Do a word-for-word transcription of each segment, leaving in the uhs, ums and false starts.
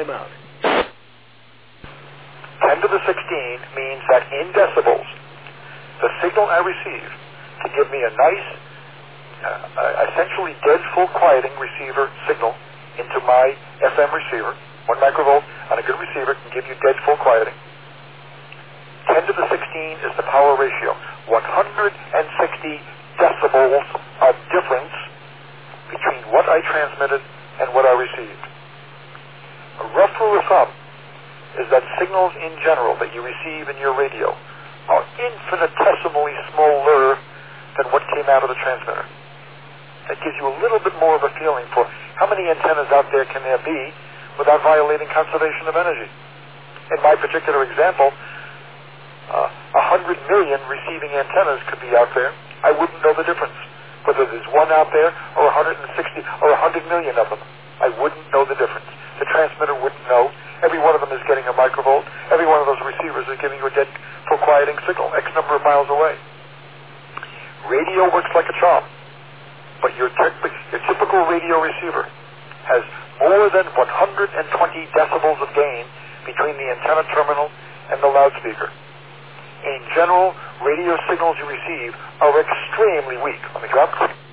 Timeout. ten to the sixteen means that in decibels, the signal I receive to give me a nice, uh, essentially dead full quieting receiver signal into my F M receiver, one microvolt on a good receiver can give you dead full quieting. ten to the sixteen is the power ratio. one hundred sixty decibels of difference between what I transmitted and what I received. A rough rule of thumb is that signals in general that you receive in your radio are infinitesimally smaller than what came out of the transmitter. That gives you a little bit more of a feeling for how many antennas out there can there be without violating conservation of energy. In my particular example, uh, one hundred million receiving antennas could be out there. I wouldn't know the difference, whether there's one out there or one hundred sixty or one hundred million of them. I wouldn't know the difference. The transmitter wouldn't know. Every one of them is getting a microvolt. Every one of those receivers is giving you a dead full quieting signal X number of miles away. Radio works like a charm, but your, te- your typical radio receiver has more than one hundred twenty decibels of gain between the antenna terminal and the loudspeaker. In general, radio signals you receive are extremely weak. Let me drop.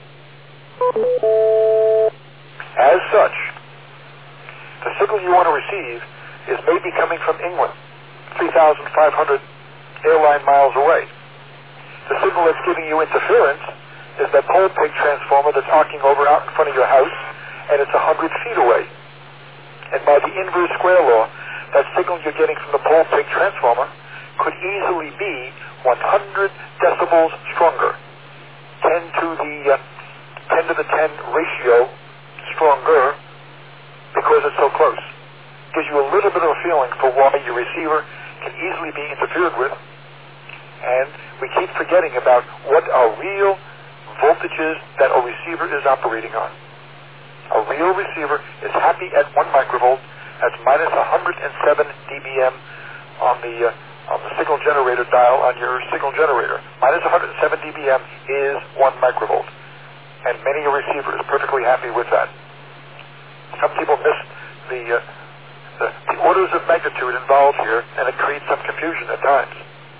As such, the signal you want to receive is maybe coming from England, three thousand five hundred airline miles away. The signal that's giving you interference is that pole pig transformer that's arcing over out in front of your house, and it's one hundred feet away. And by the inverse square law, that signal you're getting from the pole pig transformer could easily be one hundred decibels stronger, ten to the uh, ten to the ten ratio stronger, because it's so close. Gives you a little bit of a feeling for why your receiver can easily be interfered with, and we keep forgetting about what our real voltages that a receiver is operating on. A real receiver is happy at one microvolt, that's minus one hundred seven decibels on the uh, on the signal generator dial on your signal generator. Minus one hundred seven decibels is one microvolt, and many a receiver is perfectly happy with that. Some people miss the, uh, the the orders of magnitude involved here, and it creates some confusion at times.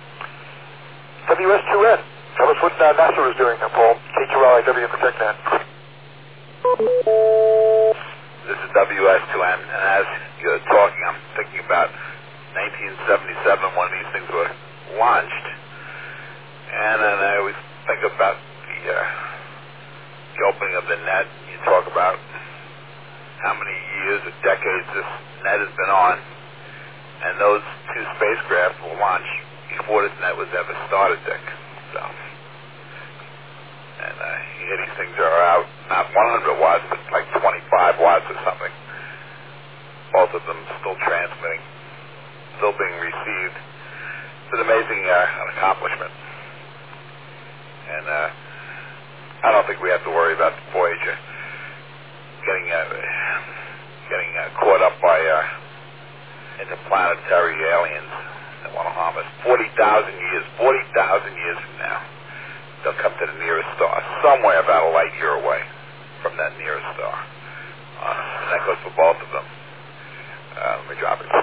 W S two N, tell us what uh, NASA is doing, uh, Paul. K two L I W and ProtectNet. This is W S two N, and as you're talking, I'm thinking about nineteen seventy-seven, one of these things were launched, and then I always think about the, uh, the opening of the net. You talk about how many years or decades this net has been on, and those two spacecraft were launched before this net was ever started, Dick. So, and uh, here these things are out, not one hundred watts, but like twenty-five watts or something. Both of them still transmitting, still being received. It's an amazing uh, accomplishment. And uh, I don't think we have to worry about Voyager getting uh, getting uh, caught up by uh, interplanetary aliens that want to harm us. forty thousand years, forty thousand years from now, they'll come to the nearest star, somewhere about a light year away from that nearest star. Uh, and that goes for both of them. Uh, let me drop it.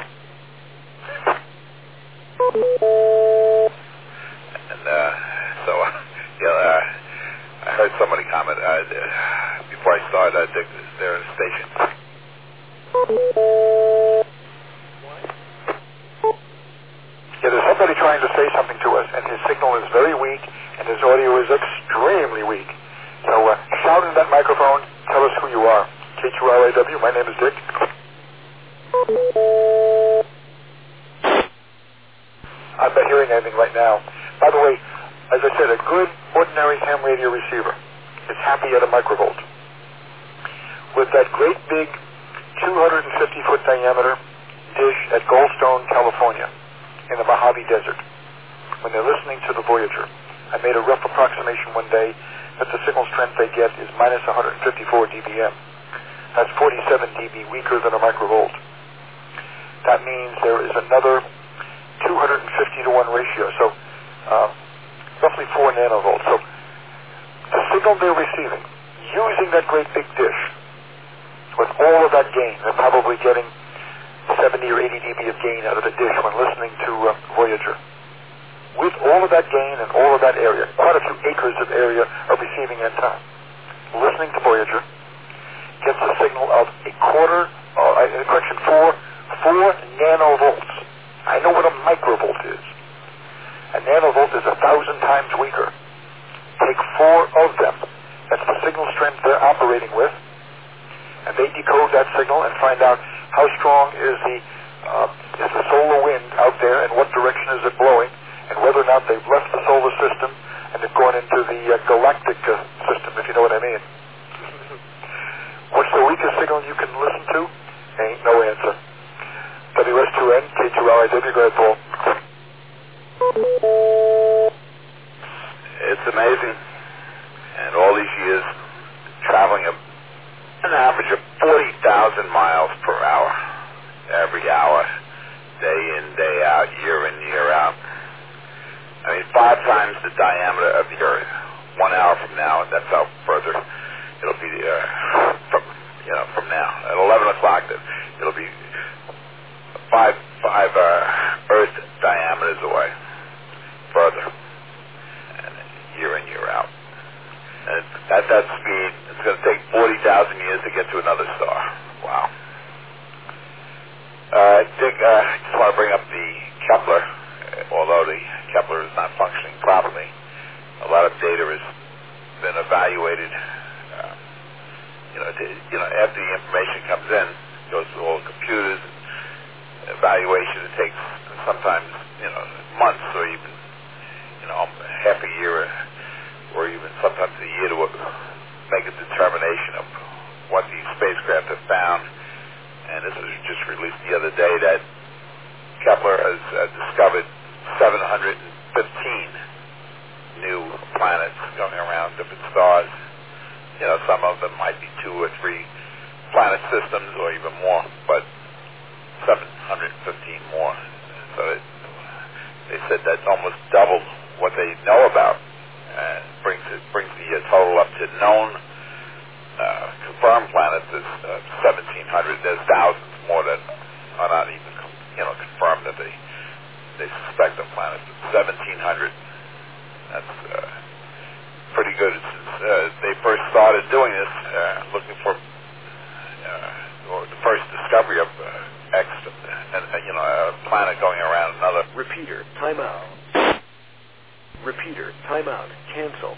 And uh, so, uh, yeah, uh, I heard somebody comment uh, before I started, I think they're in a station. Yeah, there's somebody trying to say something to us, and his signal is very weak, and his audio is extremely weak. So uh, shout in that microphone, tell us who you are. K two L A W, my name is Dick. I'm not hearing anything right now. By the way, as I said, a good ordinary ham radio receiver is happy at a microvolt. With that great big two hundred fifty foot diameter dish at Goldstone, California, in the Mojave Desert, when they're listening to the Voyager, I made a rough approximation one day that the signal strength they get is minus one hundred fifty-four decibels. That's forty-seven decibels weaker than a microvolt. That means there is another two hundred fifty to one ratio, so uh, roughly four nanovolts. So the signal they're receiving, using that great big dish, with all of that gain, they're probably getting gain out of the dish when listening to uh, Voyager. With all of that gain and all of that area, quite a few acres of area of receiving antenna, listening to Voyager gets a signal of a quarter, uh, correction, four, four nanovolts. I know what a microvolt is. A nanovolt is a thousand times weaker. Take four of them. That's the signal strength they're operating with, and they decode that signal and find out how strong is the uh, is the solar wind out there and what direction is it blowing, and whether or not they've left the solar system and they've gone into the uh, galactic uh, system, if you know what I mean. What's the weakest signal you can listen to? Ain't no answer. W S two N, K two L I W, go ahead, Paul. It's amazing. And all these years, traveling a, an average of forty thousand miles per hour, every hour, day in, day out, year in, year out. I mean, five times the diameter of the Earth. One hour from now, and that's how further it'll be uh, from, you know, from now. At eleven o'clock, it'll be five, five uh, Earth diameters away, further, and year in, year out. And at that speed, it's going to take forty thousand years to get to another star. Wow. Uh, I think uh, I just want to bring up the Kepler. Although the Kepler is not functioning properly, a lot of data has been evaluated. Uh, you know, to, you know, after the information comes in, it goes to all the computers, and evaluation. It takes sometimes, you know, months or even, you know, half a year, or even sometimes a year to make a determination of what these spacecraft have found. And this was just released the other day that Kepler has uh, discovered seven hundred fifteen new planets going around different stars. You know, some of them might be two or three planet systems or even more, but seven hundred fifteen more. So it, they said that's almost double what they know about, and brings it brings the uh, total up to known uh, confirmed planets is uh, seventeen hundred. There's thousands more that are not even you know confirmed that they they suspect of planets. seventeen hundred. That's uh, pretty good. Since uh, they first started doing this, uh, looking for uh, or the first discovery of uh, X, and uh, you know, a planet going around another. Repeater, timeout. Repeater, timeout. Cancel.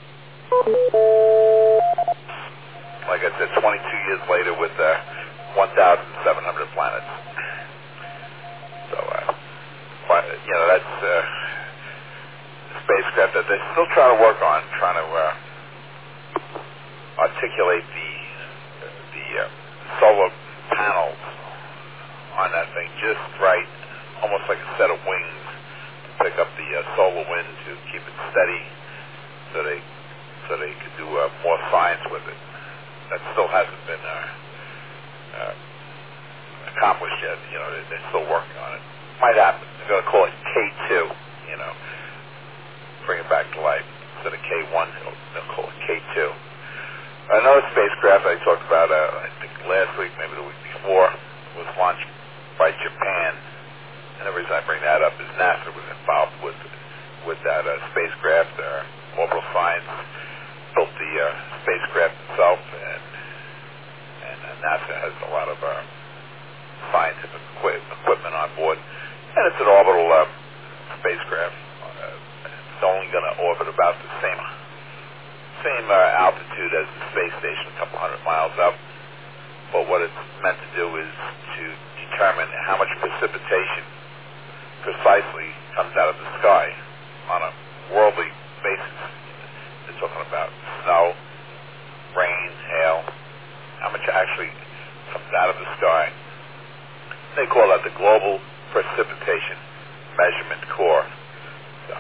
Like I said, twenty-two years later with uh, one thousand seven hundred planets. So, uh, you know, that's uh, a spacecraft that they're still trying to work on, trying to uh, articulate the the uh, solar panels on that thing just right, almost like a set of wings to pick up the uh, solar wind to keep it steady, so they so they could do uh, more science with it. That still hasn't been uh, uh, accomplished yet. You know, they're, they're still working on it. Might happen. They're going to call it K two, you know, bring it back to life. Instead of K one, they'll, they'll call it K two. Another spacecraft I talked about, uh, I think last week, maybe the week before, was launched by Japan. And the reason I bring that up is NASA was involved with with that uh, spacecraft. Uh, Orbital Science built the uh, spacecraft itself, and, and uh, NASA has a lot of uh, scientific equi- equipment on board. And it's an orbital uh, spacecraft. Uh, it's only going to orbit about the same same uh, altitude as the space station, a couple hundred miles up. But what it's meant to do is to determine how much precipitation precisely comes out of the sky on a worldly basis. They're talking about snow, rain, hail, how much actually comes out of the sky. They call that the Global Precipitation Measurement Corps. So,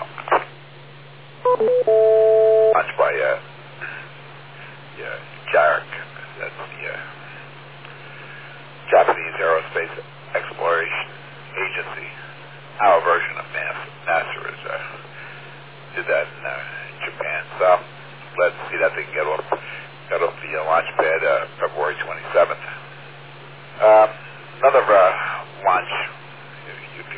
launched by uh, yeah, JARC, that's the uh, Japanese Aerospace Exploration Agency. Our version of NASA, NASA is, uh, did that in uh, Japan. So, let's see that thing get off, got off the uh, launch pad uh, February twenty-seventh. Um, another uh, launch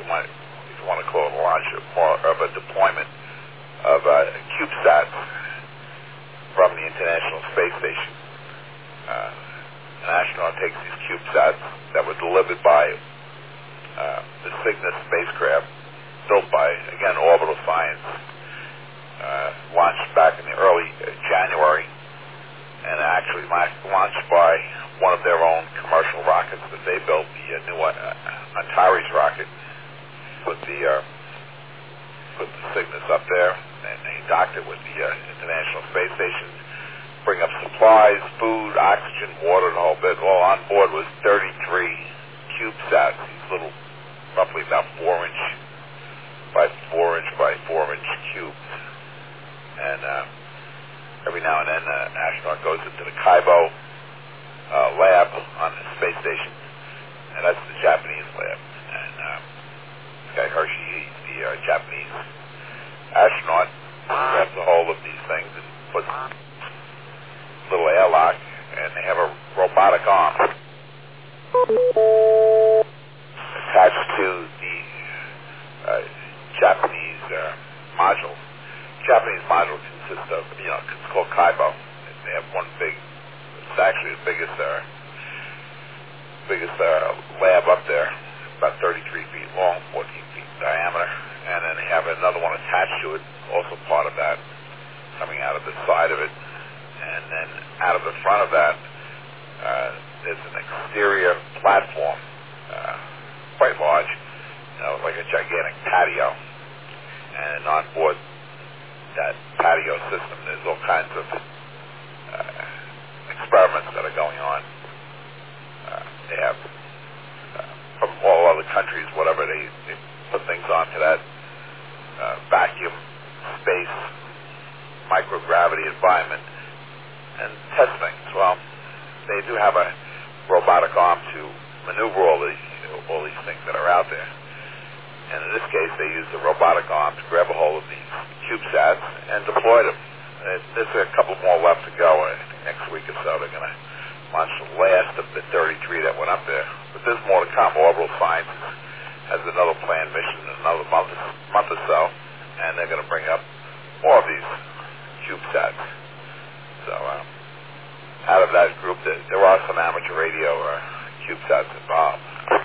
you might, if you want to call it a launch, more of a deployment of uh, CubeSats from the International Space Station. Uh, an astronaut takes these CubeSats that were delivered by uh, the Cygnus spacecraft, built by, again, Orbital Science, uh, launched back in the early uh, January, and actually launched by one of their own commercial rockets that they built, the uh, new uh, Antares rocket. Put the uh, put the Cygnus up there, and they docked it with the uh, International Space Station. Bring up supplies, food, oxygen, water, and the whole bit. All on board was thirty-three CubeSats, these little, roughly about four inch by four inch by four inch cubes. And uh, every now and then, uh, an astronaut goes into the Kaibo uh, lab on the space station, and that's the Japanese lab. And uh, this guy Hershey, he's the uh, Japanese astronaut, grabs a hold of these things and puts a little airlock, and they have a robotic arm attached to the uh, Japanese uh, module. Japanese module consists of, you know, it's called Kaibo. They have one big, it's actually the biggest, uh, biggest uh, lab up there, about thirty-three feet long, fourteen feet in diameter, and then they have another one attached to it, also part of that, coming out of the side of it, and then out of the front of that, uh, there's an exterior platform, uh, quite large, you know, like a gigantic patio, and on board that patio system, there's all kinds of uh, experiments that are going on. Uh, they have, uh, from all other countries, whatever, they, they put things onto that uh, vacuum, space, microgravity environment, and test things. Well, they do have a robotic arm to maneuver all these, you know, all these things that are out there. And in this case, they used the robotic arm to grab a hold of these CubeSats and deploy them. And there's a couple more left to go. I think next week or so they're going to launch the last of the thirty-three that went up there. But there's more to come. Orbital Science has another planned mission in another month, month or so, and they're going to bring up more of these CubeSats. So uh, out of that group, there, there are some amateur radio uh, CubeSats involved.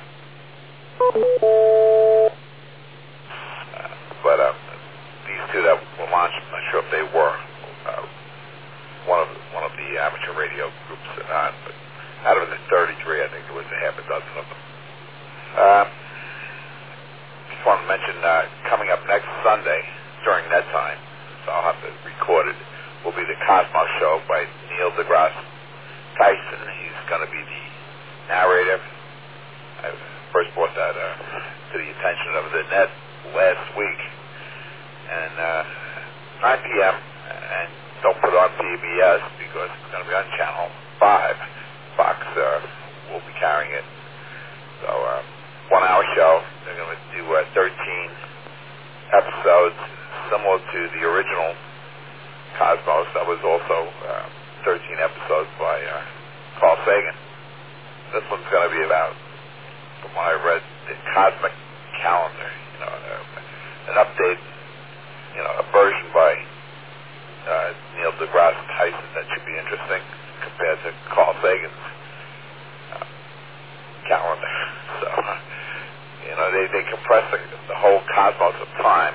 Uh, but uh, these two that were launched, I'm not sure if they were uh, one of one of the amateur radio groups or not. But out of the thirty-three, I think there was a half a dozen of them. Uh, just want to mention uh, coming up next Sunday during that time, so I'll have to record it, will be the Cosmos Show by Neil deGrasse Tyson. He's going to be the narrator. I first brought that uh, to the attention of the net last week. And uh, nine p.m. and don't put it on P B S because it's going to be on Channel five. Fox uh, will be carrying it. So uh, one-hour show. They're going to do uh, thirteen episodes similar to the original Cosmos. That was also uh, thirteen episodes by uh, Carl Sagan. This one's going to be about, from what I read, the cosmic calendar. You know, uh, an update, you know, a version by uh, Neil deGrasse Tyson that should be interesting compared to Carl Sagan's uh, calendar. So, uh, you know, they, they compress the, the whole cosmos of time.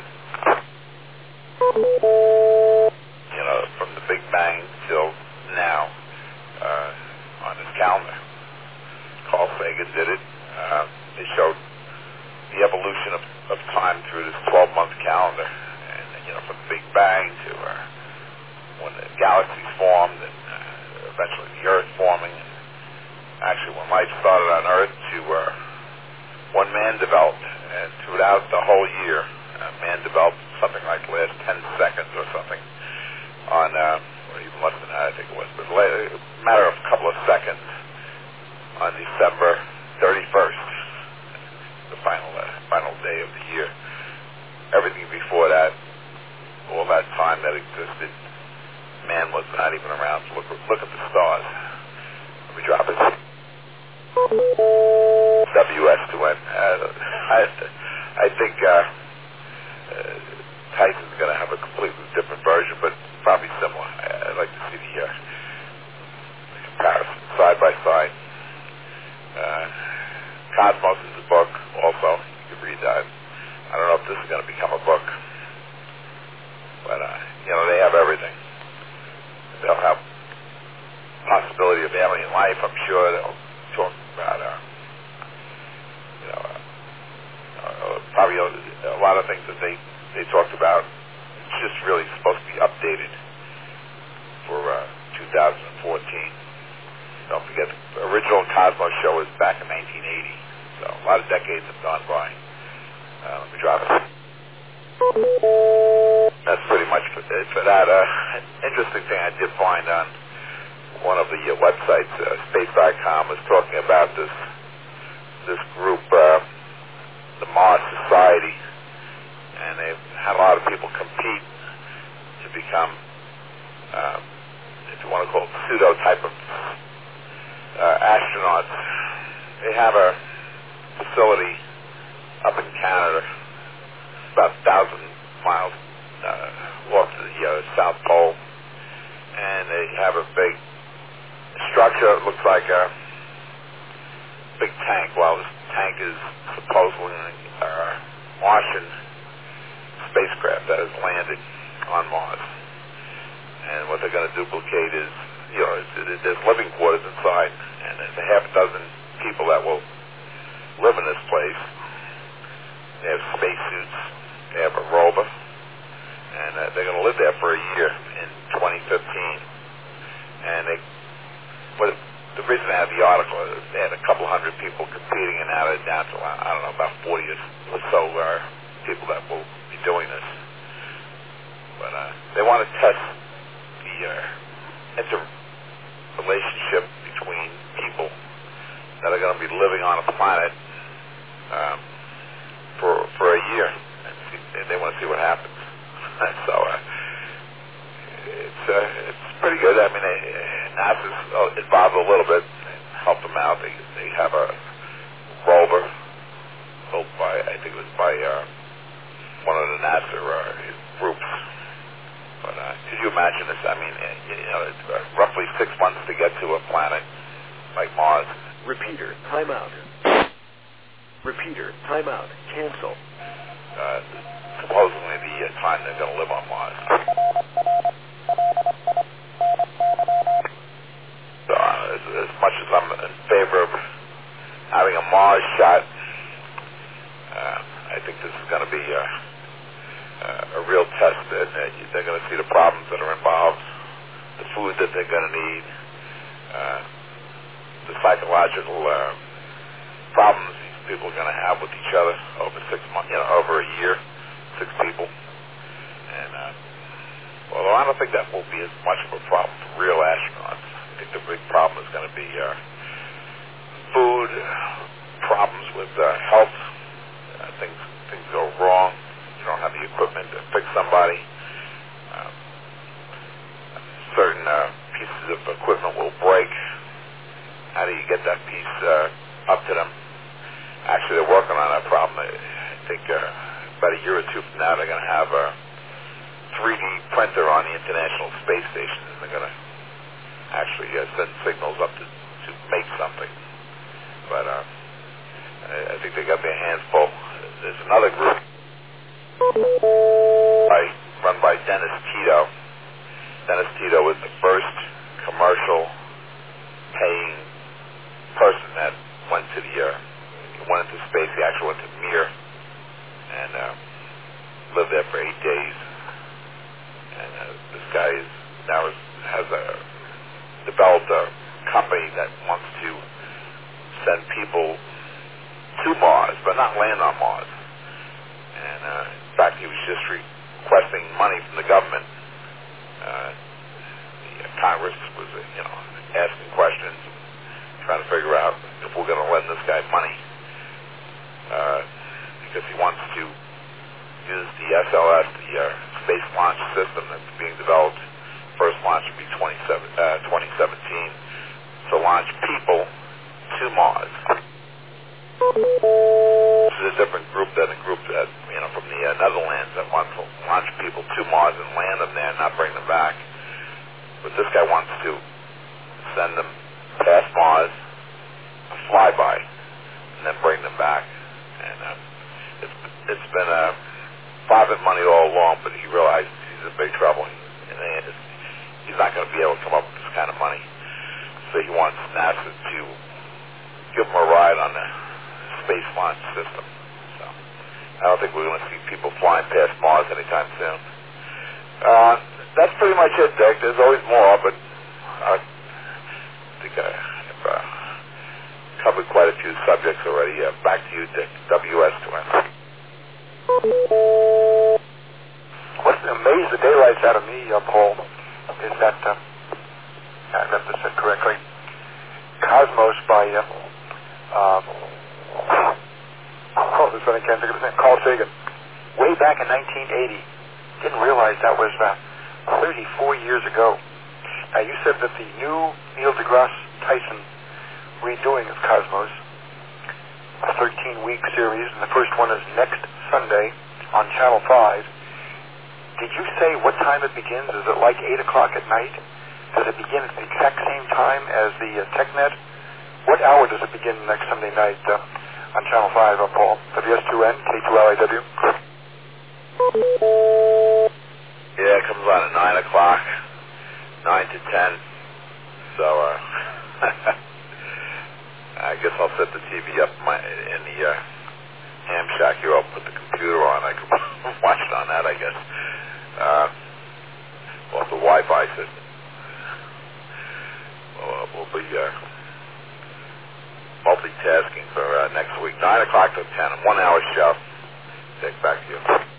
You know, from the Big Bang till now uh, on his calendar. Carl Sagan did it. Uh, they showed the evolution of, of time through this twelve-month calendar. And, you know, from the Big Bang to uh, when the galaxies formed and uh, eventually the Earth forming. And actually, when life started on Earth to uh, when man developed. And throughout the whole year, uh, man developed something like the last ten seconds or something on, uh, or even less than that, I think it was, but a matter of a couple of seconds on December thirty-first, the final uh, final day of the year. Everything before that, all that time that existed, man was not even around to look, look at the stars. Let me drop it. W S to N. Uh, I, I I think uh, uh, Tyson's going to have a completely different version, but probably similar. I, I'd like to see the, uh, the comparison side by side. Uh, Cosmos is a book also. You can read that. I don't know if this is going to become a book, but uh, you know, they have everything. They'll have possibility of alien life. I'm sure they'll talk about, uh, you know, uh, uh, probably a, a lot of things that they they talked about. It's just really supposed to be updated for uh, two thousand fourteen. Don't forget, the original Cosmos show was back in nineteen eighty, so a lot of decades have gone by. Uh, let me drop it. That's pretty much for, for that. Uh, an interesting thing I did find on one of the uh, websites, uh, space dot com, was talking about this this group, uh, the Mars Society, and they've had a lot of people compete to become, uh, if you want to call it, pseudo type of uh, astronauts. They have a facility up in Canada, about a thousand miles uh, off the uh, South Pole, and they have a big structure. It looks like a big tank. Well, this tank is supposedly a Martian spacecraft that has landed on Mars. And what they're going to duplicate is, you know, there's living quarters inside, and there's a half a dozen people that will live in this place. They have spacesuits. They have a rover, and uh, they're going to live there for a year in twenty fifteen. And they, what the reason I have the article is they had a couple hundred people competing, and now they're down to, I don't know, about forty or so uh, people that will be doing this. But uh, they want to test the uh, interrelationship between people that are going to be living on a planet um, for for a year, and see, they want to see what happens. So uh, it's uh, it's pretty good. I mean, they, NASA's uh, involved a little bit, help them out. They they have a rover built by, I think it was by uh, one of the NASA uh, groups. But uh, could you imagine this? I mean, you know, it's uh, roughly six months to get to a planet like Mars. Repeater, timeout. Repeater, timeout. Cancel. Uh, supposedly the uh, time they're going to live on Mars. So, uh, as, as much as I'm in favor of having a Mars shot, uh, I think this is going to be uh, uh, a real test. That uh, they're going to see the problems that are involved, the food that they're going to need, uh, the psychological uh, problems these people are going to have with each other over six months, you know, over a year, six people. And uh, well, I don't think that will be as much of a problem for real astronauts. I think the big problem is going to be uh, food, problems with uh, health. Uh, things things go wrong. You don't have the equipment to fix somebody. Um, certain uh, pieces of equipment will break. How do you get that piece uh, up to them? Actually, they're working on that problem. I think uh, about a year or two from now, they're going to have a three D printer on the International Space Station, and they're going to actually uh, send signals up to, to make something. But uh, I, I think they got their hands full. There's another group by, run by Dennis Tito. Dennis Tito was the first commercial paying person that went to the uh, went into space. He actually went to Mir and uh, lived there for eight days. And uh, this guy is now is, has a, developed a company that wants to send people to Mars, but not land on Mars. And uh, in fact, he was just requesting money from the government. Uh, the Congress was, uh, you know, asking questions, trying to figure out if we're going to lend this guy money, uh, because he wants to use the S L S, the uh, Space Launch System that's being developed. First launch would be twenty seventeen to launch people to Mars. This is a different group than the group that flyby and then bring them back. And uh, it's it's been a profit money all along, but he realized he's in big trouble. And it's, he's not going to be able to come up with this kind of money. So he wants NASA to give him a ride on the space launch system. So I don't think we're going to see people flying past Mars anytime soon. Uh, that's pretty much it, Dick. There's always more, but I think I've uh, covered quite a few subjects already. Uh, back to you, Dick. W S to N. What amazed the daylights out of me, uh, Paul, is that, uh, I got this said correctly, Cosmos by, uh, um, oh, this one I can't think of his name, Carl Sagan, way back in nineteen eighty. Didn't realize that was uh, thirty-four years ago. Now, you said that the new Neil deGrasse Tyson redoing of Cosmos, a thirteen-week series, and the first one is next Sunday on Channel five. Did you say what time it begins? Is it like eight o'clock at night? Does it begin at the exact same time as the uh, TechNet? What hour does it begin next Sunday night uh, on Channel five, uh, Paul? W S two N, K two L I W? Yeah, it comes on at nine o'clock, nine to ten. So, uh, I guess I'll set the T V up my, in the uh, ham shack here. I'll put the computer on. I can watch it on that, I guess. Uh, off the Wi-Fi system. We'll, we'll be uh, multitasking for uh, next week. nine o'clock to ten, one hour show. Take back to you.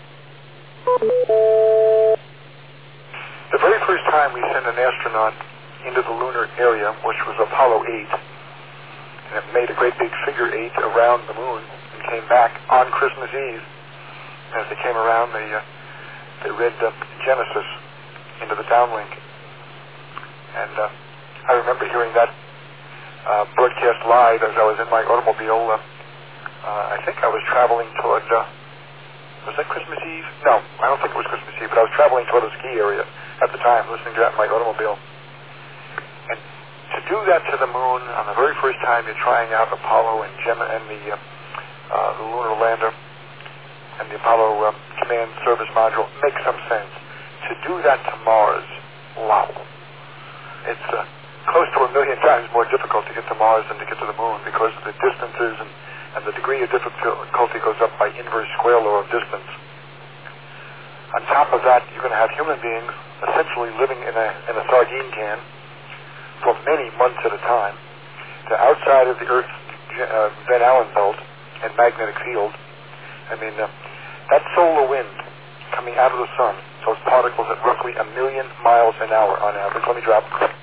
The very first time we sent an astronaut into the lunar area, which was Apollo eight, and it made a great big figure eight around the moon and came back on Christmas Eve. As they came around, they, uh, they read uh, Genesis into the downlink. And uh, I remember hearing that uh, broadcast live as I was in my automobile. Uh, uh, I think I was traveling toward... Uh, Was that Christmas Eve? No, I don't think it was Christmas Eve, but I was traveling toward the ski area at the time, listening to that in my automobile. And to do that to the moon on the very first time you're trying out Apollo and Gemma and the, uh, uh, the lunar lander and the Apollo uh, command service module makes some sense. To do that to Mars, wow. It's uh, close to a million times more difficult to get to Mars than to get to the moon because of the distances and and the degree of difficulty goes up by inverse square law of distance. On top of that, you're going to have human beings essentially living in a in a sardine can for many months at a time. The outside of the Earth's uh, Van Allen belt and magnetic field. I mean, uh, that solar wind coming out of the sun, those particles at roughly a million miles an hour on average. Let me drop.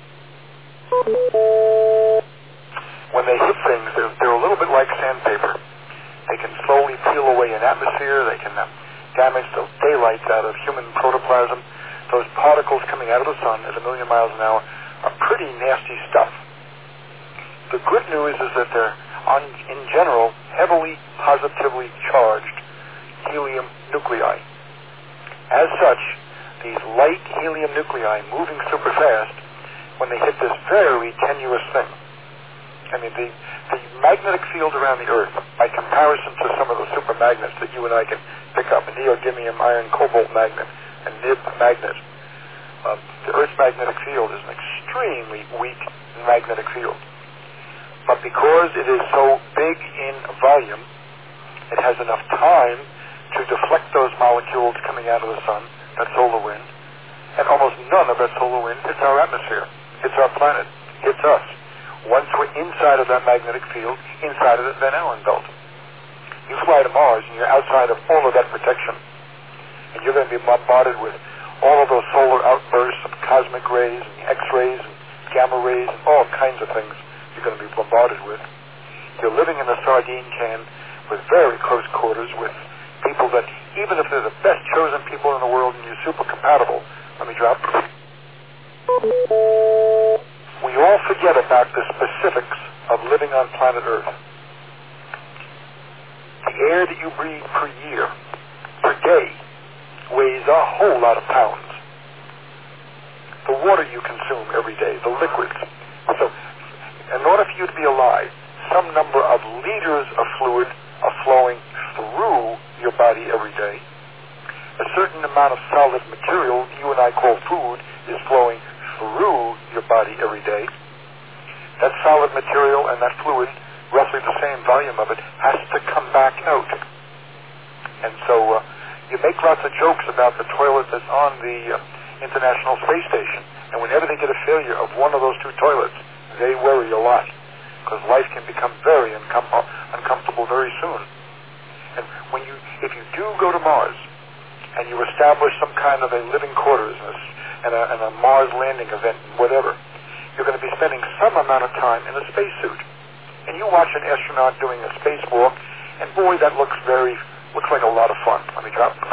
When they hit things, they're, they're a little bit like sandpaper. They can slowly peel away an atmosphere. They can uh, damage the daylight out of human protoplasm. Those particles coming out of the sun at a million miles an hour are pretty nasty stuff. The good news is that they're, on, in general, heavily positively charged helium nuclei. As such, these light helium nuclei moving super fast, when they hit this very tenuous thing, I mean, the, the magnetic field around the Earth, by comparison to some of the super magnets that you and I can pick up, a neodymium iron cobalt magnet, a N I B magnet, uh, the Earth's magnetic field is an extremely weak magnetic field. But because it is so big in volume, it has enough time to deflect those molecules coming out of the sun, that solar wind, and almost none of that solar wind hits our atmosphere, hits our planet, hits us. Once we're inside of that magnetic field, inside of the Van Allen belt. You fly to Mars and you're outside of all of that protection. And you're going to be bombarded with all of those solar outbursts of cosmic rays and X-rays and gamma rays and all kinds of things you're going to be bombarded with. You're living in a sardine can with very close quarters with people that, even if they're the best chosen people in the world and you're super compatible, let me drop. We all forget about the specifics of living on planet Earth. The air that you breathe per year, per day, weighs a whole lot of pounds. The water you consume every day, the liquids. So, in order for you to be alive, some number of liters of fluid are flowing through your body every day. A certain amount of solid material you and I call food is flowing through your body every day. That solid material and that fluid, roughly the same volume of it, has to come back out. And so uh, you make lots of jokes about the toilet that's on the uh, International Space Station, and whenever they get a failure of one of those two toilets, they worry a lot, because life can become very uncom- uncomfortable very soon. And when you, if you do go to Mars, and you establish some kind of a living quarters and a, and a, and a Mars landing event, whatever, you're going to be spending some amount of time in a spacesuit. And you watch an astronaut doing a spacewalk, and boy, that looks very, looks like a lot of fun. Let me drop.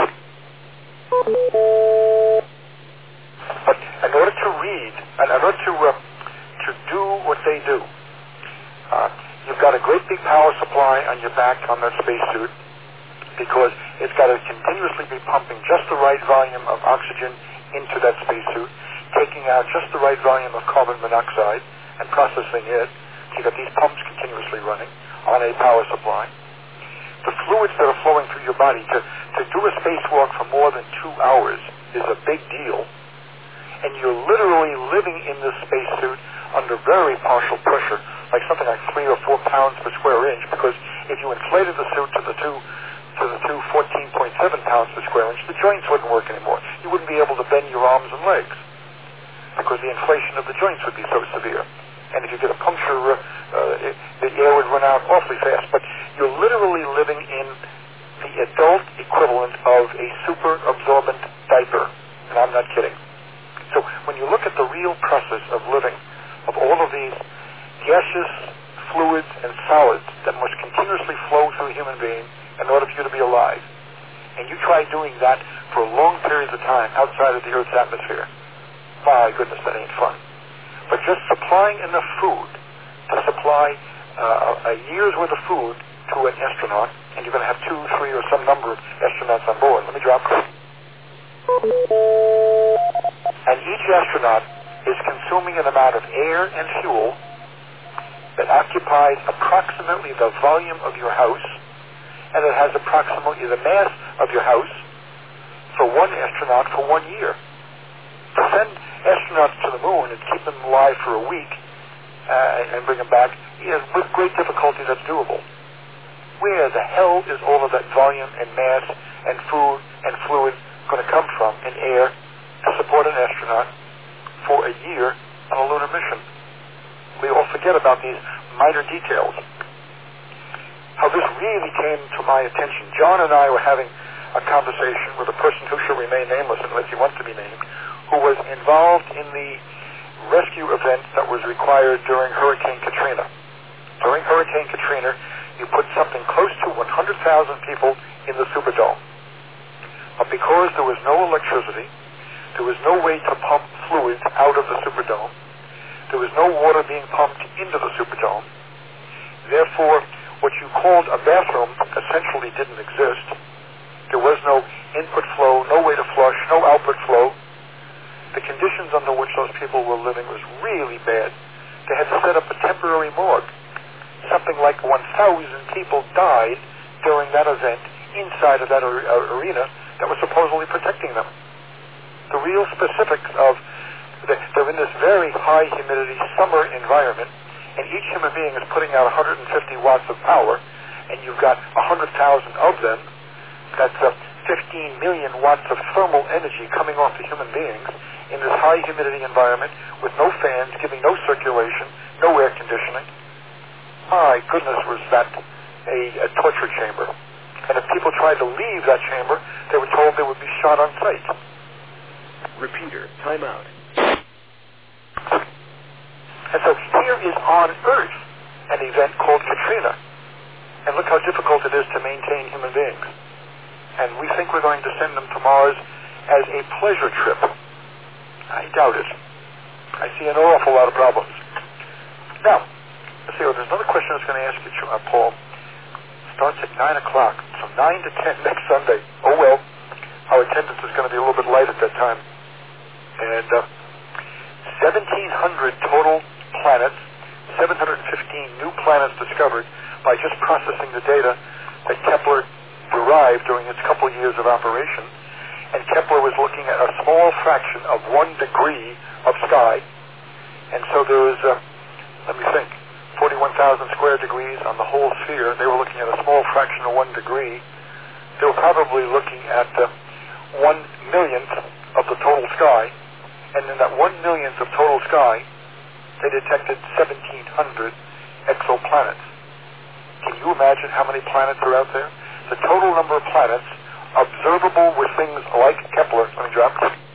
But in order to read, and in order to uh, to do what they do, uh, you've got a great big power supply on your back on that spacesuit, because it's got to continuously be pumping just the right volume of oxygen into that spacesuit, taking out just the right volume of carbon monoxide and processing it. So you've got these pumps continuously running on a power supply. The fluids that are flowing through your body, to, to do a spacewalk for more than two hours is a big deal. And you're literally living in this spacesuit under very partial pressure, like something like three or four pounds per square inch, because if you inflated the suit to the two to the two fourteen point seven pounds per square inch, the joints wouldn't work anymore. You wouldn't be able to bend your arms and legs because the inflation of the joints would be so severe. And if you get a puncture, uh, uh, it, the air would run out awfully fast. But you're literally living in the adult equivalent of a super absorbent diaper. And I'm not kidding. So when you look at the real process of living, of all of these gaseous fluids and solids that must continuously flow through a human being in order for you to be alive, and you try doing that for long periods of time outside of the Earth's atmosphere, my goodness, that ain't fun. But just supplying enough food to supply uh, a year's worth of food to an astronaut, and you're going to have two, three, or some number of astronauts on board. Let me drop this. And each astronaut is consuming an amount of air and fuel that occupies approximately the volume of your house, and it has approximately the mass of your house for one astronaut for one year. To send astronauts to the moon and keep them alive for a week uh, and bring them back, is with great difficulty that's doable. Where the hell is all of that volume and mass and food and fluid going to come from in air to support an astronaut for a year on a lunar mission? We all forget about these minor details. How this really came to my attention. John and I were having a conversation with a person who shall remain nameless unless he wants to be named, who was involved in the rescue event that was required during Hurricane Katrina. During Hurricane Katrina, you put something close to one hundred thousand people in the Superdome. But because there was no electricity, there was no way to pump fluids out of the Superdome, there was no water being pumped into the Superdome, therefore what you called a bathroom essentially didn't exist. There was no input flow, no way to flush, no output flow. The conditions under which those people were living was really bad. They had to set up a temporary morgue. Something like one thousand people died during that event inside of that ar- arena that was supposedly protecting them. The real specifics of, the, they're in this very high humidity summer environment, and each human being is putting out one hundred fifty watts of power, and you've got one hundred thousand of them. That's uh, fifteen million watts of thermal energy coming off the human beings in this high humidity environment with no fans, giving no circulation, no air conditioning. My goodness, was that a, a torture chamber. And if people tried to leave that chamber, they were told they would be shot on sight. Repeater, time out. And so here is on Earth an event called Katrina. And look how difficult it is to maintain human beings. And we think we're going to send them to Mars as a pleasure trip. I doubt it. I see an awful lot of problems. Now, let's see, well, there's another question I was going to ask you, uh, Paul. Starts at nine o'clock, from nine to ten next Sunday. Oh, well, our attendance is going to be a little bit light at that time. And uh, seventeen hundred total planets, seven hundred fifteen fifteen new planets discovered by just processing the data that Kepler derived during its couple years of operation. And Kepler was looking at a small fraction of one degree of sky. And so there was, uh, let me think, forty-one thousand square degrees on the whole sphere. They were looking at a small fraction of one degree. They were probably looking at uh, one millionth of the total sky. And in that one millionth of total sky, they detected seventeen hundred exoplanets. Can you imagine how many planets are out there? The total number of planets observable with things like Kepler, let me drop,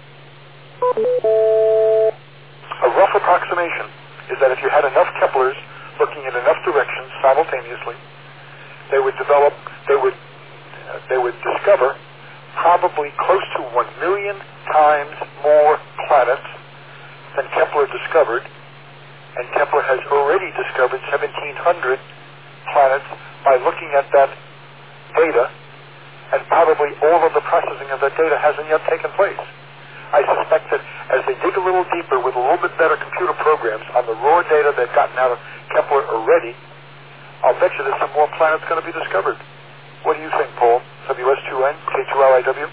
a rough approximation is that if you had enough Keplers looking in enough directions simultaneously, they would develop, they would, uh, they would discover probably close to one million times more planets than Kepler discovered, and Kepler has already discovered seventeen hundred planets by looking at that data, and probably all of the processing of that data hasn't yet taken place. I suspect that as they dig a little deeper with a little bit better computer programs on the raw data they've gotten out of Kepler already, I'll bet you there's some more planets going to be discovered. What do you think, Paul? W S two N, K two L I W?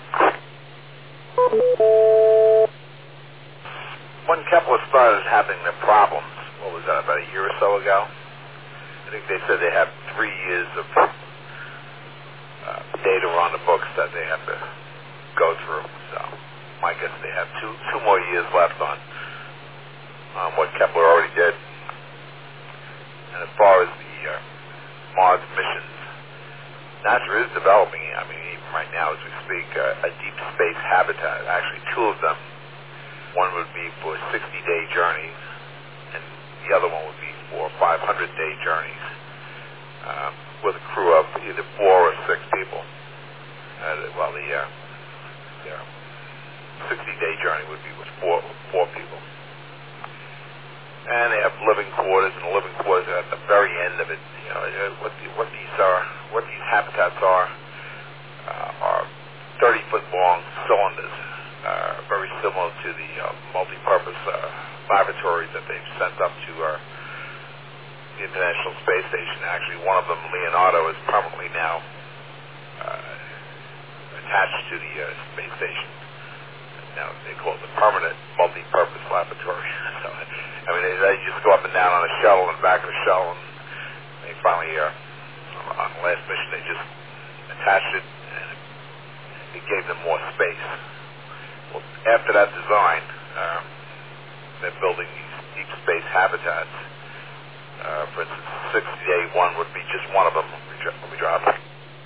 When Kepler started having the problems, what was that, about a year or so ago? I think they said they have three years of uh, data on the books that they have to go through. So I guess they have two two more years left on um, what Kepler already did. And as far as the uh, Mars missions, NASA is developing, I mean, even right now as we speak, uh, a deep space habitat. Actually, two of them. One would be for sixty-day journeys, and the other one would be for five hundred day journeys uh, with a crew of either four or six people. Uh, well, the uh, yeah, sixty-day journey would be with four four people. And they have living quarters, and the living quarters are at the very end of it. You know, what, the, what these are, what these habitats are, uh, are thirty foot long cylinders. Uh, very similar to the uh, multi-purpose uh, laboratories that they've sent up to our, the International Space Station. Actually, one of them, Leonardo, is permanently now uh, attached to the uh, space station. Now they call it the Permanent Multi-Purpose Laboratory. So, I mean, they, they just go up and down on a shuttle and back of the shuttle, and they finally, uh, on the last mission, they just attached it, and it gave them more space. Well, after that design, uh, they're building these deep space habitats. Uh, for instance, sixty-day one would be just one of them. Let me drop it.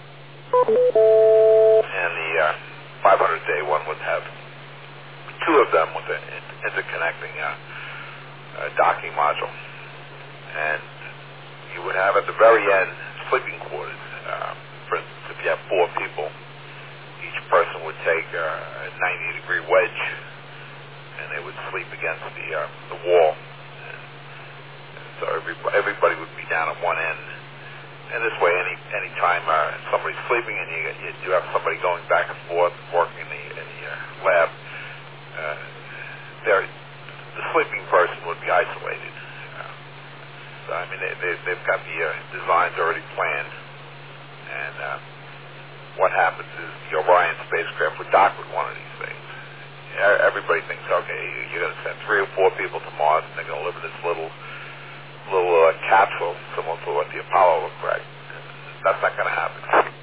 And the uh, five hundred day one would have two of them with an interconnecting uh, uh, docking module. And you would have at the very end sleeping quarters. Uh, for instance, if you have four people, each person would take uh, a ninety degree wedge, and they would sleep against the uh, the wall. And, and so every, everybody would be down at one end. And this way, any any time uh, somebody's sleeping and you, you do have somebody going back and forth working in the in the uh, lab, uh, the sleeping person would be isolated. Uh, so I mean, they, they, they've got the uh, designs already planned, and uh, what happens is the Orion spacecraft would dock with one of these things. Everybody thinks, okay, you're going to send three or four people to Mars, and they're going to live in this little little uh, capsule, similar to what the Apollo looked like. That's not going to happen.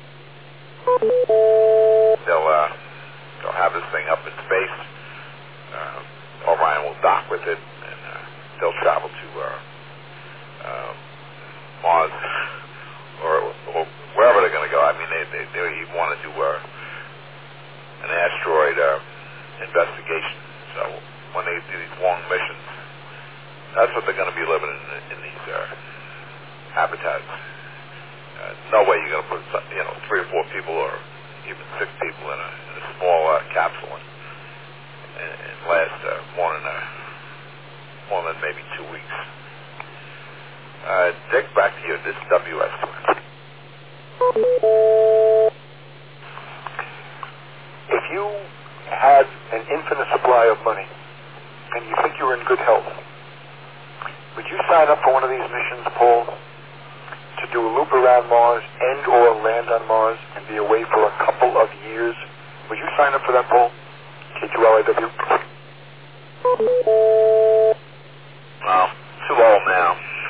They'll uh, they'll have this thing up in space. Uh, Orion will dock with it, and uh, they'll travel to uh, uh, Mars or, or wherever they're going to go. I mean, they they, they even want to do uh, an asteroid uh, investigation. So when they do these long missions, that's what they're going to be living in, in these uh, habitats. Uh, no way you're going to put, you know, three or four people or even six people in a, in a small uh, capsule and, and, and last uh, more than uh, more than maybe two weeks. Uh, Dick, back to you. This is W S. If you had an infinite supply of money and you think you're in good health, Would you sign up for one of these missions, Paul, to do a loop around Mars and or land on Mars and be away for a couple of years? Would you sign up for that, Paul? K two L I W. Well, too old now.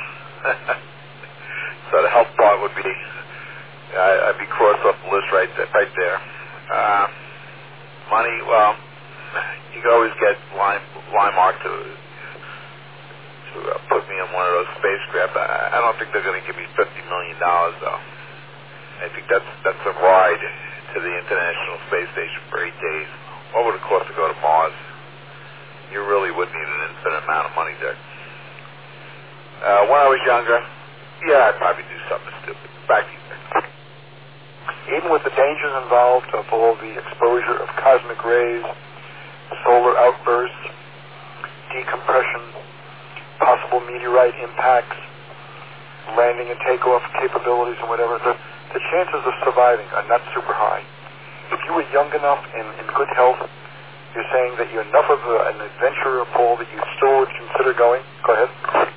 So the health part would be, I, I'd be crossed off the list right there. Right there. Uh, money, well, you can always get line, line mark to to uh, put me on one of those spacecraft. I, I don't think they're going to give me fifty million dollars, though. I think that's that's a ride to the International Space Station for eight days. What would it cost to go to Mars? You really would need an infinite amount of money there. Uh, when I was younger, yeah, I'd probably do something stupid. Back to you. Even with the dangers involved of all the exposure of cosmic rays, solar outbursts, decompression, possible meteorite impacts, landing and takeoff capabilities and whatever, the, the chances of surviving are not super high. If you were young enough and in good health, you're saying that you're enough of a, an adventurer, Paul, that you still would consider going? Go ahead.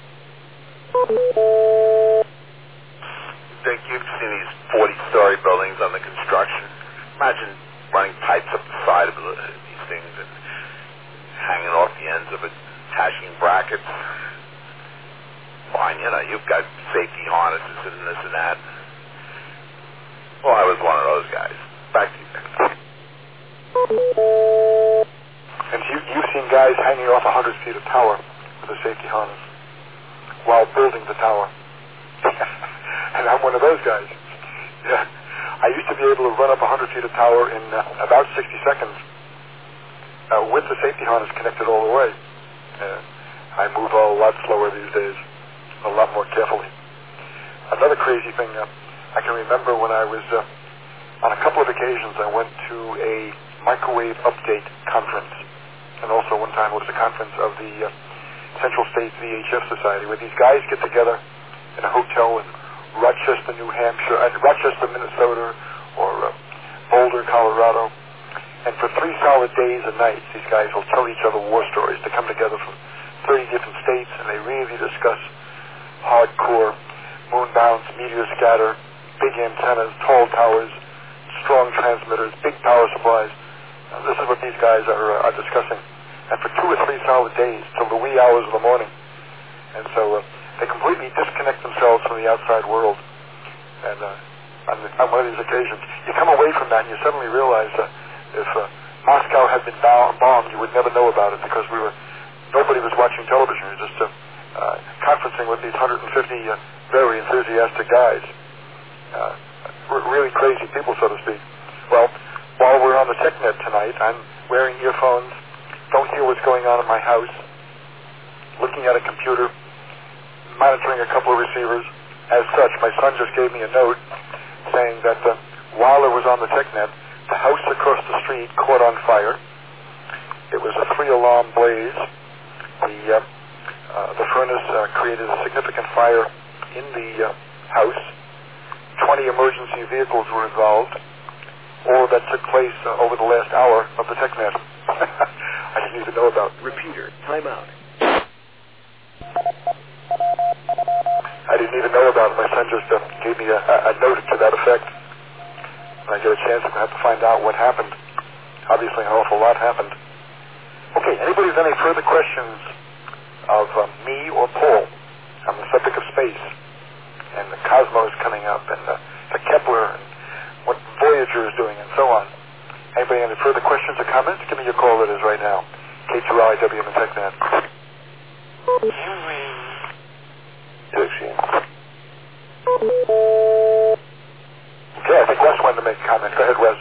Dick, you've seen these forty-story buildings under construction. Imagine running pipes up the side of the, these things and hanging off the ends of it, attaching brackets. Fine, you know, you've got safety harnesses and this and that. Well, I was one of those guys. Back to you. And you, you've seen guys hanging off one hundred feet of tower with a safety harness while building the tower. And I'm one of those guys. Yeah. I used to be able to run up one hundred feet of tower in uh, about sixty seconds uh, with the safety harness connected all the way. Uh, I move a lot slower these days, a lot more carefully. Another crazy thing, uh, I can remember when I was, uh, on a couple of occasions, I went to a microwave update conference. And also one time it was a conference of the uh, Central States V H F Society, where these guys get together in a hotel in Rochester, New Hampshire, uh, Rochester, Minnesota, or uh, Boulder, Colorado. And for three solid days and nights, these guys will tell each other war stories. They come together from thirty different states, and they really discuss hardcore moon bounce, meteor scatter, big antennas, tall towers, strong transmitters, big power supplies. Uh, this is what these guys are, uh, are discussing. And for two or three solid days, till the wee hours of the morning. And so uh, they completely disconnect themselves from the outside world. And uh, on, the, on one of these occasions, you come away from that and you suddenly realize that if uh, Moscow had been bombed, you would never know about it because we were nobody was watching television. We were just uh, uh, conferencing with these one hundred fifty uh, very enthusiastic guys. Uh, really crazy people, so to speak. Well, while we're on the TechNet tonight, I'm wearing earphones, don't hear what's going on in my house, looking at a computer, monitoring a couple of receivers. As such, my son just gave me a note saying that uh, while I was on the TechNet, the house across the street caught on fire. It was a three-alarm blaze. The, uh, uh, the furnace uh, created a significant fire in the uh, house. twenty emergency vehicles were involved. All of that took place uh, over the last hour of the TechNet. I didn't even know about it. Repeater, timeout. I didn't even know about it. My son just uh, gave me a, a note to that effect. When I get a chance, I'm going to have to find out what happened. Obviously, an awful lot happened. Okay, anybody with any further questions of uh, me or Paul on the subject of space and the cosmos coming up and uh, the Kepler and what Voyager is doing and so on? Anybody any further questions or comments? Give me your call, that is, right now. K two L I W and TechNet. Okay, I think Wes wanted to make a comment. Go ahead, Wes.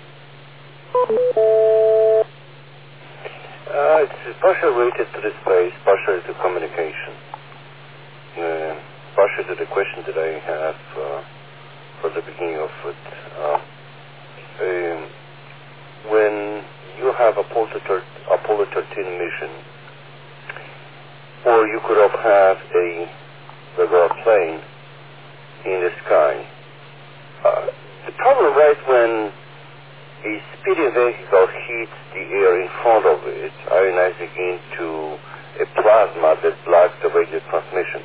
Uh, it's partially related to the space, partially to communication. Uh, partially to the question that I have uh, for the beginning of it. Uh, um, when you have Apollo thirteen mission, or you could have had a regular plane in the sky, uh, the problem right when a speeding vehicle hits the air in front of it, ionizing into a plasma that blocks the radio transmission.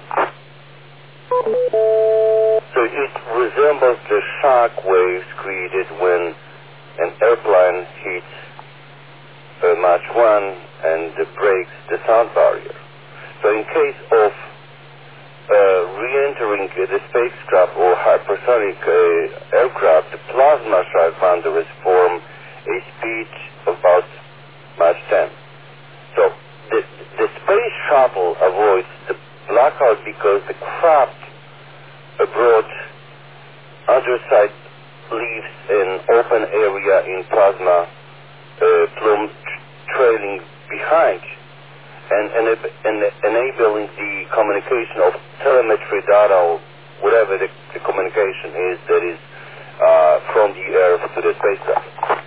So it resembles the shock waves created when an airplane hits uh, Mach one and breaks the sound barrier. So in case of uh, re-entering uh, the spacecraft or hypersonic uh, aircraft, the plasma shock boundaries form a speed of about Mach ten. So the, the space shuttle avoids the blackout because the craft abroad underside leaves an open area in plasma uh, plume trailing behind and, and, and enabling the communication of telemetry data or whatever the, the communication is that is uh, from the Earth to the spacecraft.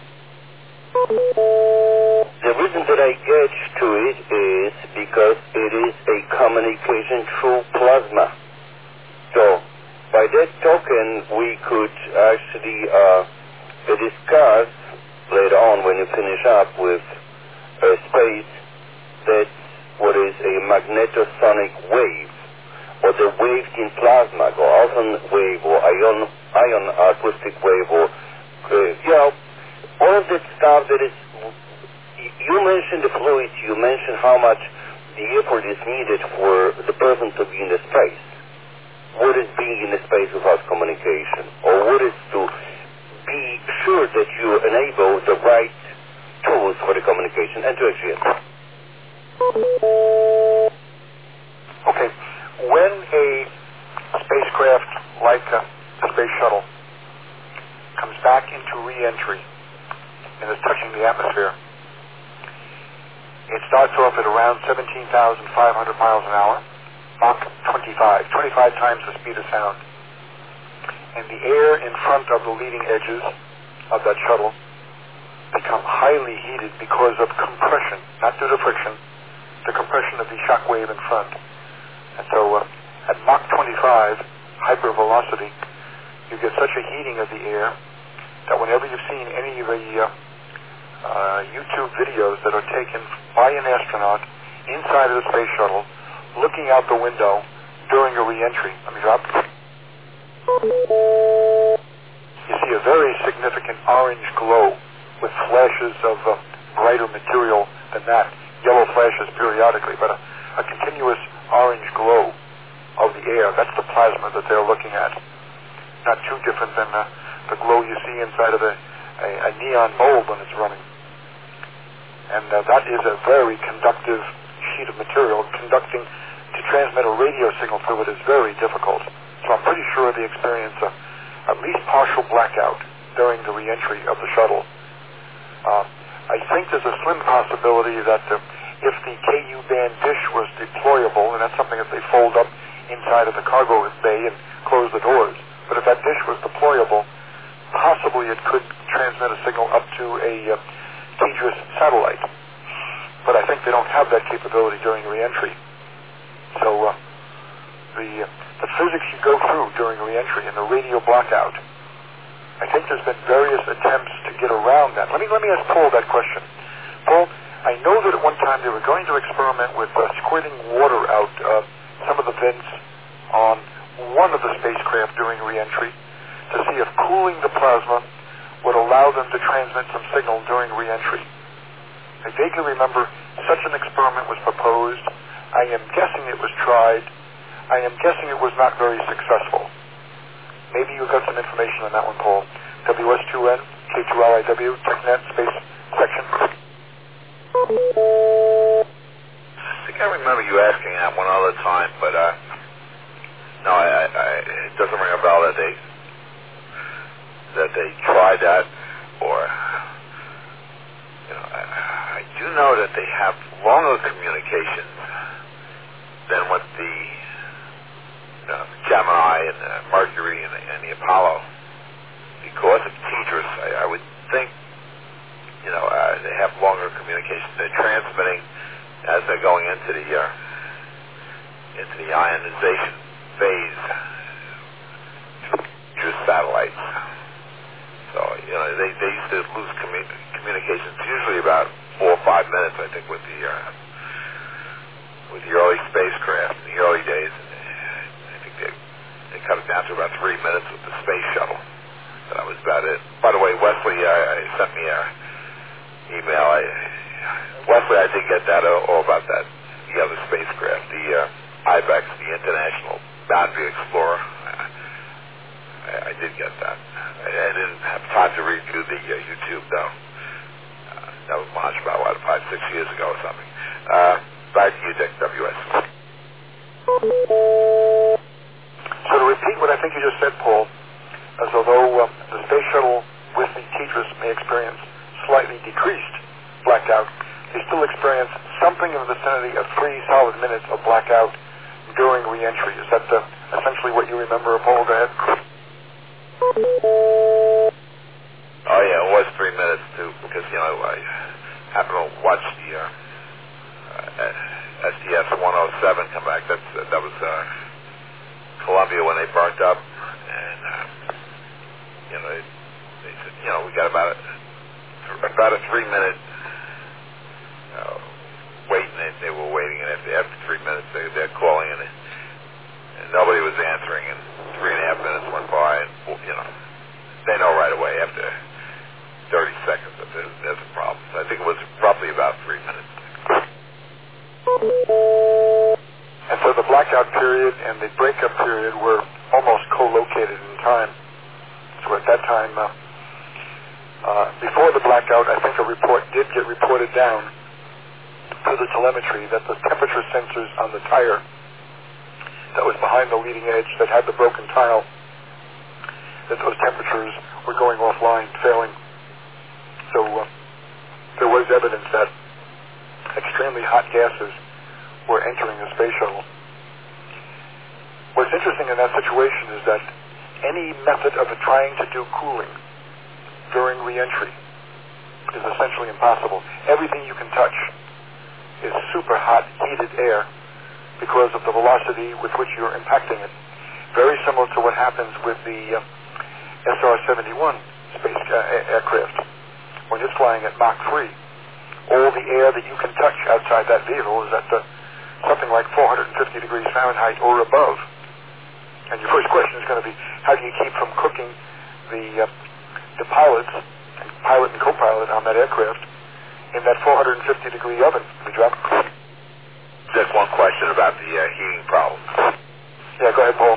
The reason that I get to it is because it is a communication through plasma. So by that token, we could actually uh, discuss later on when you finish up with uh, space that's what is a magnetosonic wave, or the waves in plasma, or Alton wave, or ion, ion acoustic wave, or, uh, you know, all of that stuff that is, you mentioned the fluids, you mentioned how much the effort is needed for the person to be in the space. What is being in the space without communication? Or what is to be sure that you enable the right tools for the communication and to achieve it? Okay, when a spacecraft like uh, the Space Shuttle comes back into re-entry and is touching the atmosphere, it starts off at around seventeen thousand five hundred miles an hour, Mach twenty-five, twenty-five times the speed of sound. And the air in front of the leading edges of that shuttle become highly heated because of compression, not due to friction, the compression of the shock wave in front. And so uh, at Mach twenty-five, hypervelocity, you get such a heating of the air that whenever you've seen any of the uh, uh, YouTube videos that are taken by an astronaut inside of the space shuttle, looking out the window during a re-entry, let me drop. You see a very significant orange glow with flashes of uh, brighter material than that. Yellow flashes periodically, but a, a continuous orange glow of the air. That's the plasma that they're looking at. Not too different than uh, the glow you see inside of a, a, a neon bulb when it's running. And uh, that is a very conductive sheet of material. Conducting to transmit a radio signal through it is very difficult. So I'm pretty sure they experience a, at least partial blackout during the re-entry of the shuttle. Uh, I think there's a slim possibility that uh, if the K U band dish was deployable, and that's something that they fold up inside of the cargo bay and close the doors, but if that dish was deployable, possibly it could transmit a signal up to a uh, TDRS satellite. But I think they don't have that capability during re-entry. So uh, the, uh, the physics you go through during re-entry and the radio blackout, I think there's been various attempts to get around that. Let me, let me ask Paul that question. Paul, I know that at one time they were going to experiment with uh, squirting water out uh, some of the vents on one of the spacecraft during re-entry to see if cooling the plasma would allow them to transmit some signal during re-entry. I vaguely remember such an experiment was proposed. I am guessing it was tried. I am guessing it was not very successful. Maybe you got some information on that one, Paul. W S two N, K two L I W, TechNet, Space Section. I think I remember you asking that one other time, but uh, no, I, I, I, it doesn't ring a bell that they that they tried that, or you know, I, I do know that they have longer communications than what the uh, Gemini and the Mercury and the, and the Apollo. Because of TDRS, I, I would think, you know, uh, they have longer communications. They're transmitting as they're going into the uh, into the ionization phase through satellites. So, you know, they, they used to lose commu- communications usually about four or five minutes, I think, with the uh, with the early spacecraft in the early days. I think they, they cut it down to about three minutes with the space shuttle. And that was about it. By the way, Wesley uh, sent me an email. I, Wesley, I did get that, uh, all about that, the other spacecraft, the uh, I BEX, the International Boundary Explorer. I, I did get that. I, I didn't have time to review the uh, YouTube, though. Uh, that was launched about, what, five, six years ago or something. Uh, back to you, Dick, W S. So to repeat what I think you just said, Paul, as although uh, the space shuttle with the TETRAS may experience slightly decreased blackout, they still experience something in the vicinity of three solid minutes of blackout during re-entry. Is that uh, essentially what you remember, Paul? Go ahead. Oh, yeah, it was three minutes, too, because, you know, I happened to watch the uh, uh, S T S one oh seven come back. That's, uh, that was uh, Columbia when they burnt up, and, uh, you know, they, they said, you know, we got about a, about a three-minute uh, waiting. They, they were waiting, and after, after three minutes, they, they're calling, and, and nobody was answering, and three and a half minutes went by, and, you know, they know right away after thirty seconds that there's, there's a problem. So I think it was roughly about three minutes. And so the blackout period and the breakup period were almost co-located in time. So at that time, uh, uh, before the blackout, I think a report did get reported down to the telemetry that the temperature sensors on the tire that was behind the leading edge that had the broken tile, that those temperatures were going offline, failing. So uh, there was evidence that extremely hot gases were entering the space shuttle. What's interesting in that situation is that any method of trying to do cooling during re-entry is essentially impossible. Everything you can touch is super hot, heated air because of the velocity with which you're impacting it. Very similar to what happens with the uh, S R seventy-one space uh, aircraft. When it's flying at Mach three, all the air that you can touch outside that vehicle is at uh, something like four hundred fifty degrees Fahrenheit or above. And your first question is going to be, how do you keep from cooking the uh, the pilots, pilot and co-pilot on that aircraft in that four hundred fifty degree oven? We drop. Just one question about the uh, heating problem. Yeah, go ahead, Paul.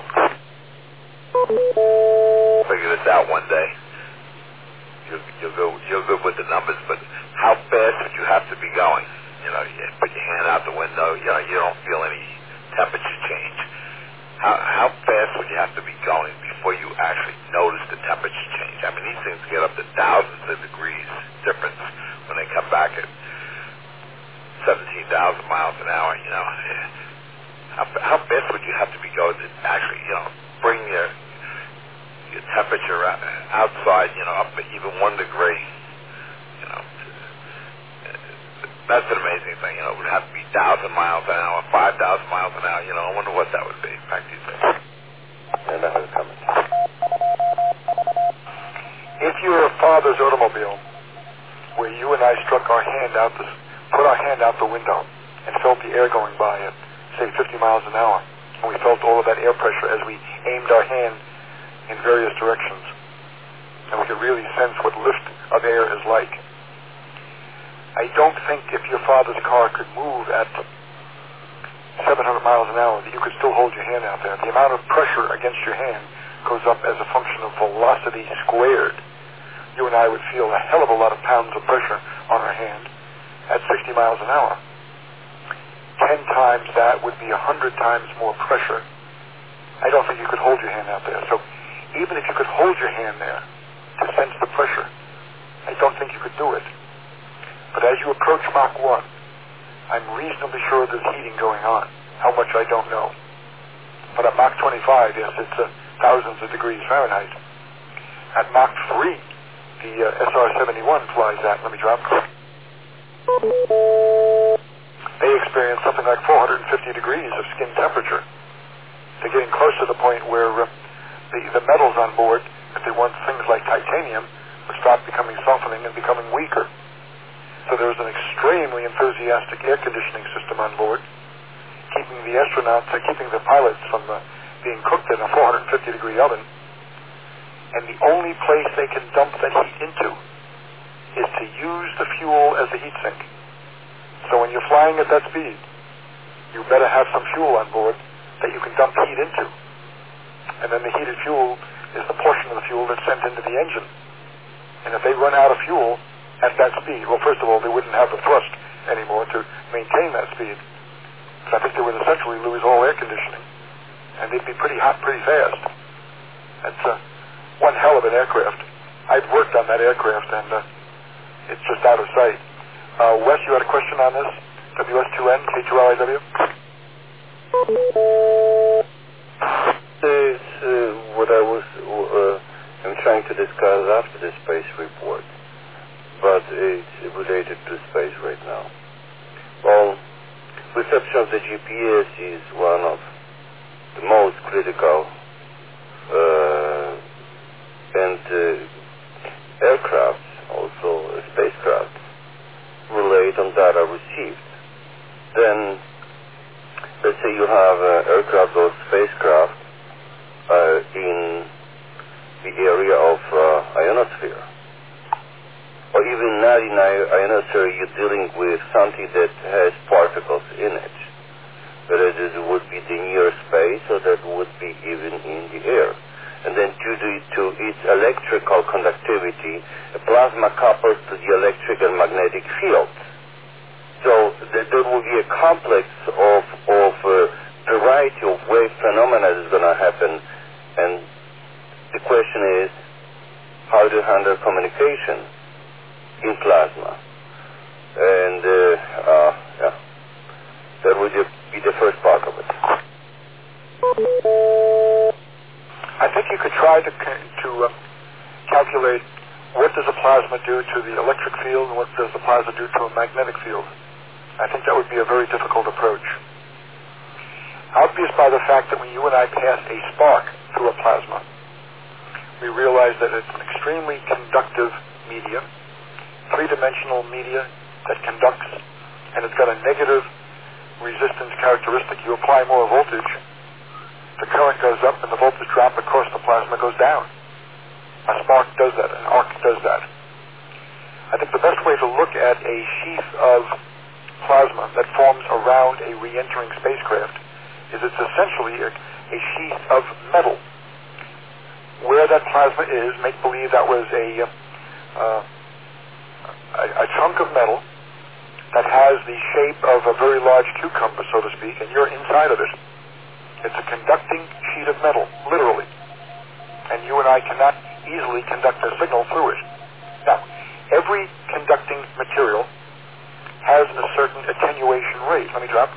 Figure this out one day. You'll, you'll go, you'll go with the numbers, but how fast would you have to be going? You know, you put your hand out the window. You know, you don't feel any temperature change. How how fast would you have to be going before you actually notice the temperature change? I mean, these things get up to thousands of degrees difference when they come back at seventeen thousand miles an hour. You know, how how fast would you have to be going to actually, you know, bring your your temperature outside, you know, up even one degree? You know, that's an amazing thing. You know, it would have to be one thousand miles an hour, five thousand miles an hour. You know, I wonder what that would be. Back to you, sir. And that was coming. If you're a father's automobile, where you and I struck our hand out, the, put our hand out the window, and felt the air going by at, say, fifty miles an hour, and we felt all of that air pressure as we aimed our hand in various directions, and we could really sense what lift of air is like. I don't think if your father's car could move at seven hundred miles an hour that you could still hold your hand out there. The amount of pressure against your hand goes up as a function of velocity squared. You and I would feel a hell of a lot of pounds of pressure on our hand at sixty miles an hour. Ten times that would be a hundred times more pressure. I don't think you could hold your hand out there. So even if you could hold your hand there to sense the pressure, I don't think you could do it. But as you approach Mach one, I'm reasonably sure there's heating going on. How much, I don't know. But at Mach twenty-five, yes, it's uh, thousands of degrees Fahrenheit. At Mach three, the uh, S R seventy-one flies at, let me drop. They experience something like four hundred fifty degrees of skin temperature. They're getting close to the point where uh, the, the metals on board, if they want things like titanium, would start becoming softening and becoming weaker. So there's an extremely enthusiastic air conditioning system on board. keeping the astronauts, uh, keeping the pilots from uh, being cooked in a four hundred fifty degree oven. And the only place they can dump that heat into is to use the fuel as a heat sink. So when you're flying at that speed, you better have some fuel on board that you can dump heat into. And then the heated fuel is the portion of the fuel that's sent into the engine. And if they run out of fuel at that speed, well, first of all, they wouldn't have the thrust anymore to maintain that speed. So I think they would essentially lose all air conditioning. And they'd be pretty hot pretty fast. That's uh, one hell of an aircraft. I've worked on that aircraft, and uh, it's just out of sight. Uh, Wes, you had a question on this? W S two N, K two L I W? This is uh, what I was uh, I'm trying to discuss after the space report, but it's related to space right now. Well, reception of the G P S is one of the most critical uh, and uh, aircrafts, also uh, spacecraft, relate on data received. Then, let's say you have uh, aircraft or spacecraft uh, in the area of uh, ionosphere, or even not in ionosphere, you're dealing with something that has particles in it, whether it would be the near space or that would be even in the air. And then due to, to its electrical conductivity, a plasma couples to the electric and magnetic fields. So th- there will be a complex of, of a variety of wave phenomena that's going to happen. And the question is, how to handle communication in plasma? And uh, uh, yeah, that would be the first part of it. I think you could try to to uh, calculate what does a plasma do to the electric field and what does the plasma do to a magnetic field. I think that would be a very difficult approach. Obvious by the fact that when you and I pass a spark through a plasma, we realize that it's an extremely conductive medium, three-dimensional media that conducts, and it's got a negative resistance characteristic. You apply more voltage, the current goes up and the voltage drop across the plasma goes down. A spark does that, an arc does that. I think the best way to look at a sheath of plasma that forms around a re-entering spacecraft is it's essentially a, a sheath of metal. Where that plasma is, make believe that was a, uh, a, a chunk of metal that has the shape of a very large cucumber, so to speak, and you're inside of it. It's a conducting sheet of metal, literally. And you and I cannot easily conduct a signal through it. Now, every conducting material has a certain attenuation rate. Let me drop.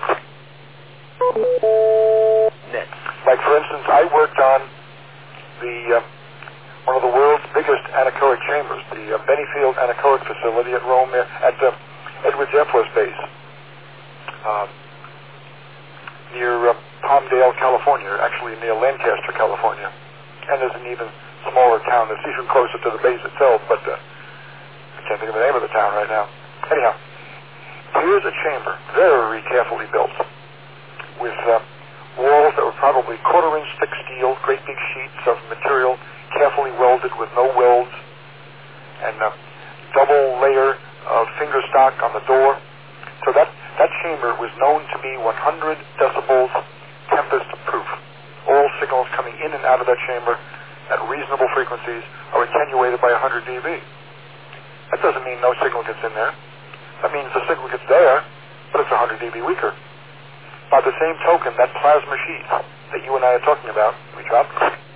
Next. Like, for instance, I worked on the uh, one of the world's biggest anechoic chambers, the uh, Bennyfield Anechoic Facility at Rome, at uh, Edwards Air Force Base, um, near uh, Palmdale, California, actually near Lancaster, California. And there's an even smaller town that's even closer to the base itself, but uh, I can't think of the name of the town right now. Anyhow, here's a chamber, very carefully built, with uh, walls that were probably quarter-inch thick steel, great big sheets of material, carefully welded with no welds, and a double layer of finger stock on the door. So that, that chamber was known to be one hundred decibels tempest proof. All signals coming in and out of that chamber at reasonable frequencies are attenuated by one hundred decibels. That doesn't mean no signal gets in there. That means the signal gets there, but it's one hundred decibels weaker. By the same token, that plasma sheet that you and I are talking about, we dropped,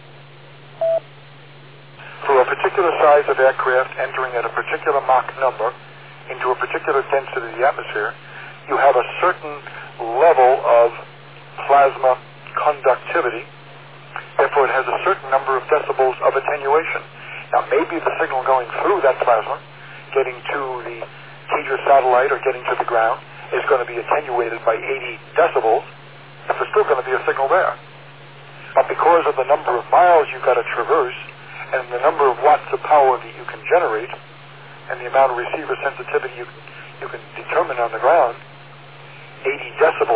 for a particular size of aircraft entering at a particular Mach number into a particular density of the atmosphere, you have a certain level of plasma conductivity. Therefore, it has a certain number of decibels of attenuation. Now, maybe the signal going through that plasma, getting to the Teja satellite or getting to the ground, is going to be attenuated by eighty decibels, but there's still going to be a signal there. But because of the number of miles you've got to traverse and the number of watts of power that you can generate and the amount of receiver sensitivity you, you can determine on the ground, eighty decibels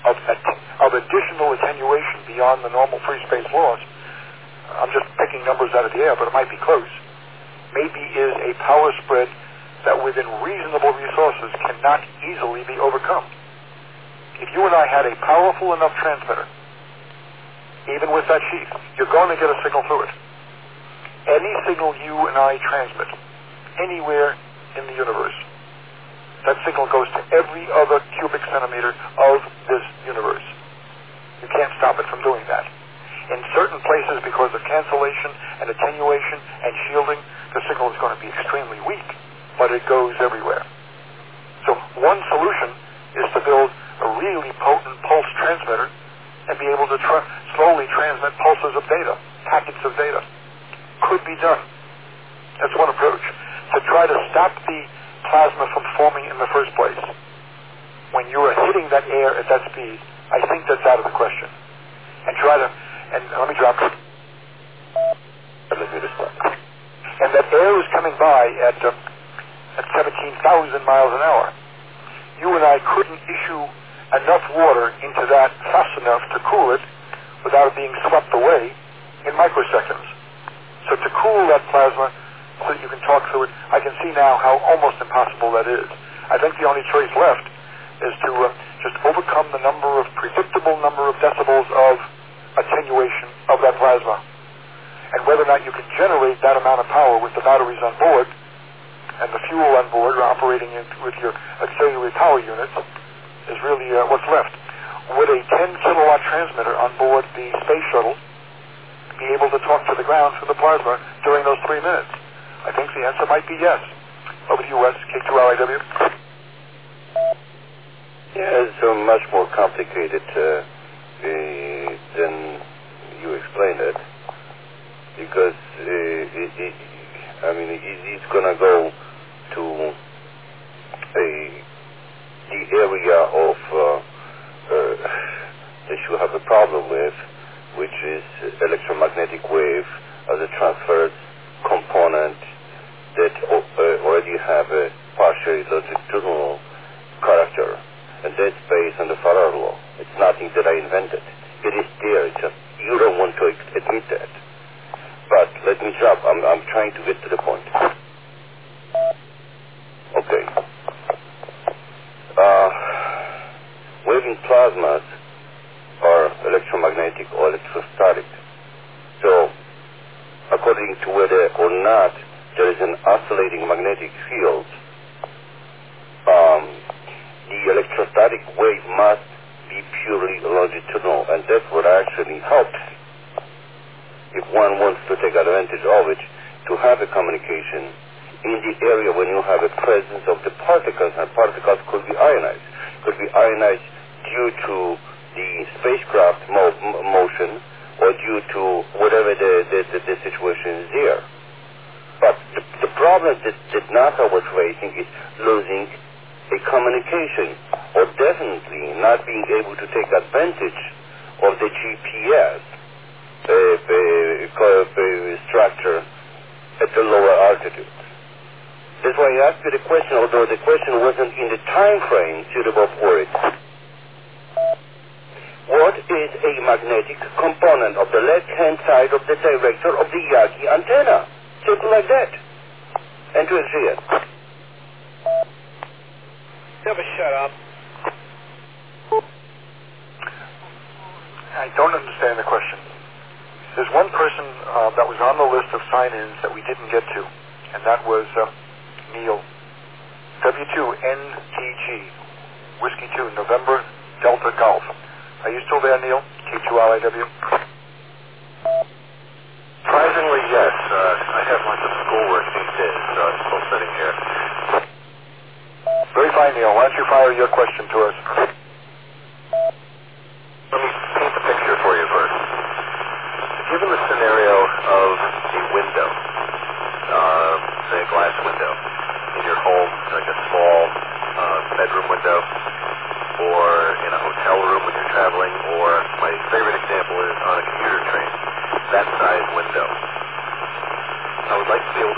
of, of additional attenuation beyond the normal free space loss, I'm just picking numbers out of the air, but it might be close, maybe is a power spread that within reasonable resources cannot easily be overcome. If you and I had a powerful enough transmitter, even with that sheath, you're going to get a signal through it. Any signal you and I transmit anywhere in the universe, that signal goes to every other cubic centimeter of this universe. You can't stop it from doing that. In certain places, because of cancellation and attenuation and shielding, the signal is going to be extremely weak, but it goes everywhere. So one solution is to build a really potent pulse transmitter and be able to tr- slowly transmit pulses of data, packets of data. Could be done. That's one approach. To try to stop the plasma from forming in the first place, when you are hitting that air at that speed, I think that's out of the question. And try to, and let me drop it. Let me respond. And that air is coming by at, uh, at seventeen thousand miles an hour. You and I couldn't issue enough water into that fast enough to cool it without it being swept away in microseconds. So to cool that plasma so that you can talk through it, I can see now how almost impossible that is. I think the only choice left is to uh, just overcome the number of predictable number of decibels of attenuation of that plasma. And whether or not you can generate that amount of power with the batteries on board and the fuel on board operating in, with your auxiliary power units is really uh, what's left. Would a ten kilowatt transmitter on board the space shuttle be able to talk to the ground through the plasma during those three minutes? I think the answer might be yes. Over to you, Wes, K two L I W. Yeah, it's uh, much more complicated uh, uh, than you explained it, because uh, it, it, I mean, it, it's going to go to a, the area of uh, uh, that you have a problem with, which is electromagnetic wave as a transferred component that uh, already have a partially longitudinal character, and that's based on the Farad law. It's nothing that I invented. It is there. It's just you don't want to admit that. But let me drop. I'm, I'm trying to get to the point. Okay. Uh, waving plasmas are electromagnetic or electrostatic. So, according to whether or not there is an oscillating magnetic field, um, the electrostatic wave must be purely longitudinal, and that's what actually helps, if one wants to take advantage of it, to have a communication in the area when you have a presence of the particles, and particles could be ionized. Could be ionized due to the spacecraft mo- motion or due to whatever the, the, the, the situation is there. But the, the problem that, that NASA was facing is losing a communication, or definitely not being able to take advantage of the G P S uh, uh, uh, structure at the lower altitude. That's why I asked you the question, although the question wasn't in the time frame suitable for it. What is a magnetic component of the left-hand side of the director of the Yagi antenna? Simple like that. And to see it. Never shut up. I don't understand the question. There's one person uh, that was on the list of sign-ins that we didn't get to, and that was uh, Neil. W two N T G, Whiskey two, November, Delta Golf. Are you still there, Neil? K two L I W? Surprisingly, yes. Uh, I have lots of schoolwork these days, so I'm still sitting here. Very fine, Neil. Why don't you fire your question to us? Let me paint the picture for you first. Given the scenario of a window, uh, say a glass window, in your home, like a small uh, bedroom window, or in a hotel room when you're traveling, or my favorite example is on a commuter train, that size window. I would like to be able to